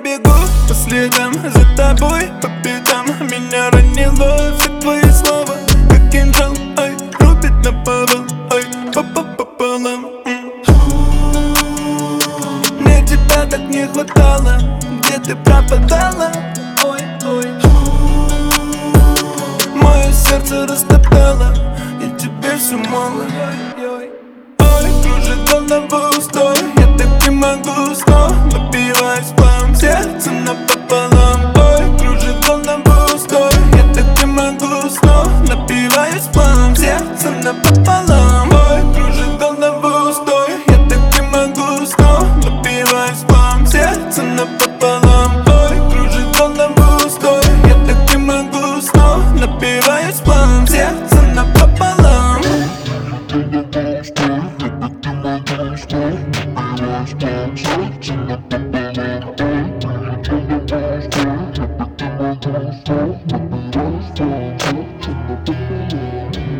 бегу по следам за тобой, по пятам. Меня ранило все твои слова, как кинжал, ай, рубит на повал, ай, пополам. Мне тебя так не хватало, где ты пропадала? Ой, ой. Мое сердце растоптало, и теперь все мало. Ой, кружит голова устой, я так не могу снова. Напиваюсь плавом, сердце напополам. Ой, кружит голова устой, я так не могу снова. Напиваюсь плавом, сердце напополам. Ой, кружит голова устой, я так не могу снова. Напиваюсь плавом, сердце напополам. Ой, кружит голова устой, я так не могу снова. Напиваюсь плавом, сердце напополам. Thank you.